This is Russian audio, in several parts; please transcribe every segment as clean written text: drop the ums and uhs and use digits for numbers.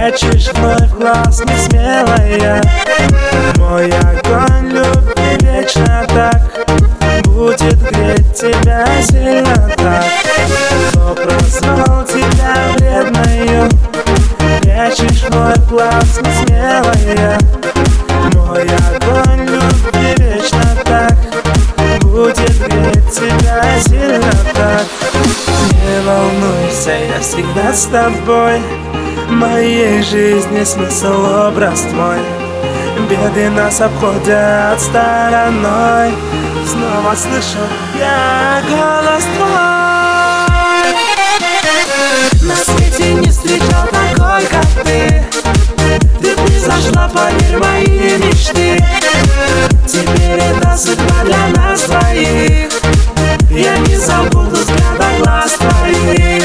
Прячешь вновь глаз несмелая. Мой огонь любви вечно так будет греть тебя сильно так. Кто прозвал тебя вредною? Прячешь вновь глаз несмелая. Мой огонь любви вечно так будет греть тебя сильно так. Не волнуйся, я всегда с тобой. Моей жизни смысл, образ твой. Беды нас обходят стороной. Снова слышу я голос твой. На свете не встречал такой, как ты. Ты превзошла, поверь, мои мечты. Теперь это судьба для нас двоих. Я не забуду взгляда глаз твоих.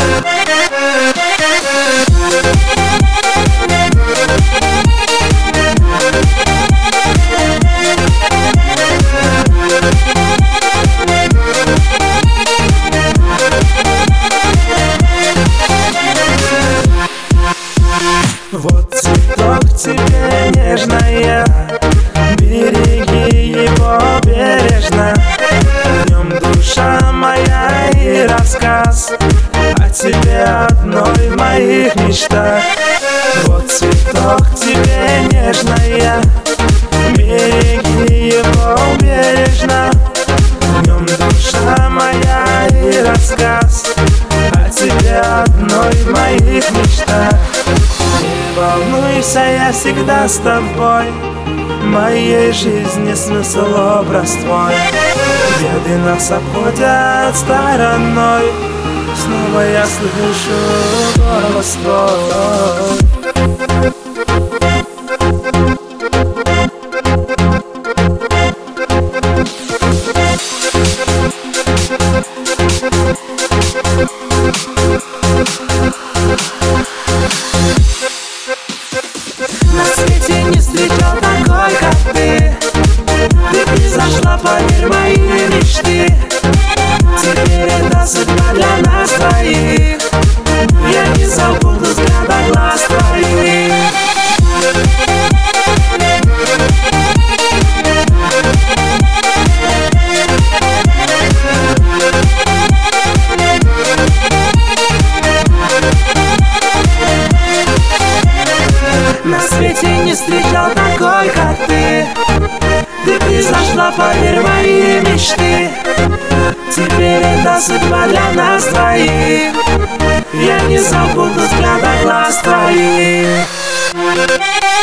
Вот цветок тебе нежная, береги его бережно. В нем душа моя и рассказ о тебе одной в моих мечтах. Вот цветок тебе нежная, береги его бережно. В нем душа моя и рассказ о тебе одной в моих мечтах. Не волнуйся, я всегда с тобой. Моей жизни смысл, образ твой. Беды нас обходят стороной. Снова я слышу голос твой. На свете не встречал такой, как ты. Ты превзошла, поверь, мои мечты. Теперь это судьба для нас двоих. Я не забуду взгляда глаз твоих. На свете не встречал такой, как ты. Ты превзошла, поверь, мои мечты. Теперь это судьба для нас двоих. Я не забуду взгляда глаз твоих.